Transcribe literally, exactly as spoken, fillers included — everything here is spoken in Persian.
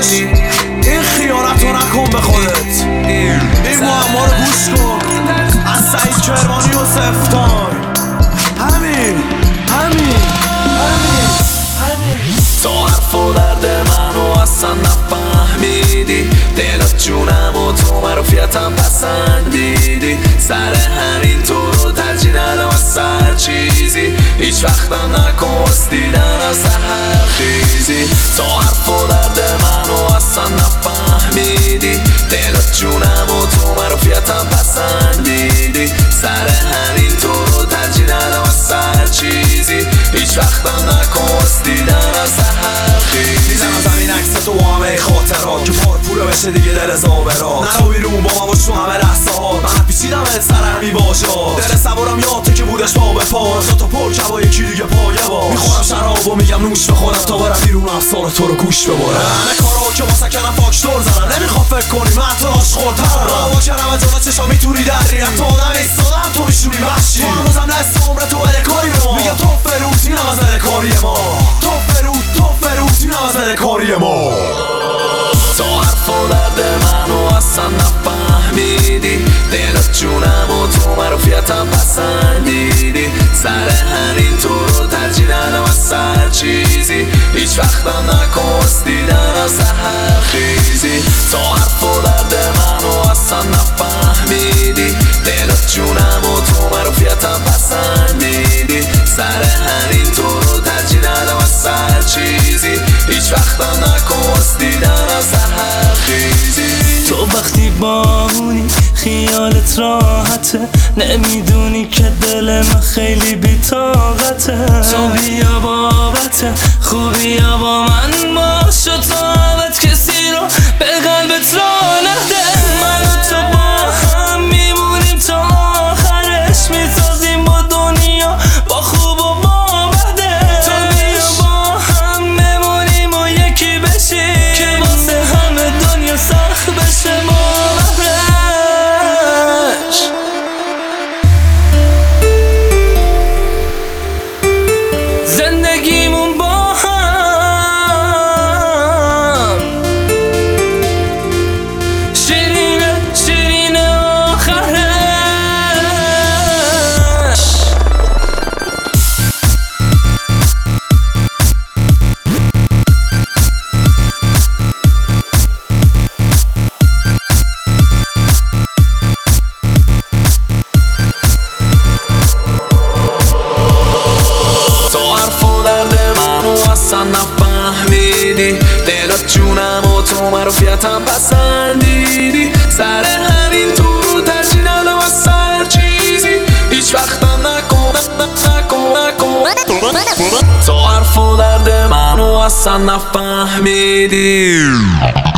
داداش این خیانت رو نکن به خودت، این معما رو گوش کن از سعید کرمانی و سفتار. همین همین همین همین تو حرف و درد منو اصلا نفهمیدی، دلت جونم و تو معروفیتم پسندیدی، سر همین تو رو ترجیح ندم از سر چیزی، هیچ وقتم نکن دیدن از سحر خیزی. تو حرف و درد منو اصلا نفهمیدی، دلت جونم و تو معروفیتم پسندیدی، سر همین تو رو ترجیح ندم از سر چیزی، هیچ وقتم نکن دیدن از سحر خیزی. دیدم از همین عکس تو با همه خاطرات که پار پوره بشه دیگه دل زابرات، نرو بیرون با من باش تو همه لحظه ها، من پیچیدم ات سرم میباشد، دل صبورم یاده که بودش پا به پا، تا پر کبا یکی دیگه پایه باش، میخورم شراب و میگم نوش بخورم تا برم بیرون افسار تو رو گوش ببرم، همه کارا که واسه کنم فاکتور زنم، نمیخوام فکر کنی من تو عاشق‌ترم، راوا کردم از جلوت چشام میتونی دریرم، تو آدم ایستادم تو میشونی وحشی، تو هنوزم نصف عمرت تو بده کاری به ما، میگم تو فروتینم از بده کاری ما، تو فروت تو فروتینم از بده کاری ما. تو حرف و درد منو اصلا نفهمیدی، دلت جونم و تو معروفیتم پسندیدی، سر همین تو رو ترجیح ندم از سر چیزی، هیچ وقتم نکن دیدن از سحر خیزی. تو حرف و درد منو اصلا نفهمیدی، دلت جونم و تو معروفیتم پسندیدی، سر همین تو رو ترجیح ندم از سر چیزی، هیچ وقتم نکن دیدن از سحر خیزی. تو وقتی بامونی خیالت راحته، نمیدونی که دل من خیلی بی‌طاقته، تو بیا بابت خوبی با من باش و طاقت کسی رو به قلبت را نده، من و تو با هم میمونیم تا آخرش، میسازیم با دنیا با خوب و با بده، تو بیا با هم بمونیم و یکی بشیم که واسه همه دنیا سخت بشه باورش. زندگیمون با هم شیرینه شیرینه آخرش. نفهمیدی، دلت جونم و تو معروفیتم پسندیدی، سر همین تو رو ترجیح ندم از سر چیزی، هیچ وقتم نکن نکن نکن. تو حرف و درد منو اصلا نفهمیدی.